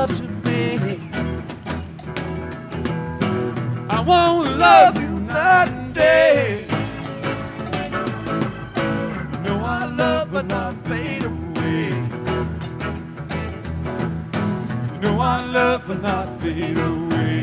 to me. I won't love you night and day. You know I love but not fade away. You know I love but not fade away.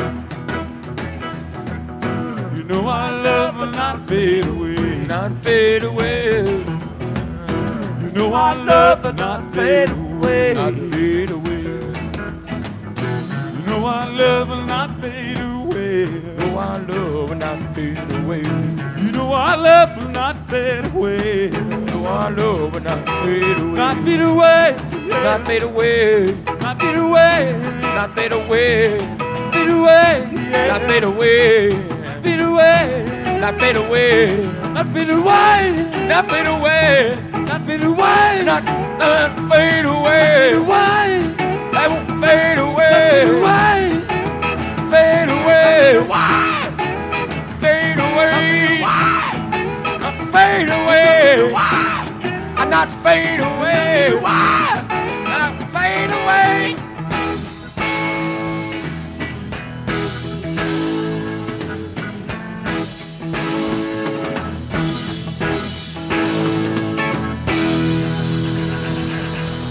You know I love but not fade away. Not fade away. You know I love but not fade away. Not fade away. You know I love but not fade away. No, I love and not fade away. You know I love but not fade away. No, I love and not fade away. Not fade away. Not fade away. Not fade away. Not fade away. Fade away. Not fade away. Fade away. Not fade away. Not fade away. Not fade away. Not fade away. Not fade away. away. I won't fade away. Away. Fade away. Why? Fade away. Why? Fade away. Why? I'm not fade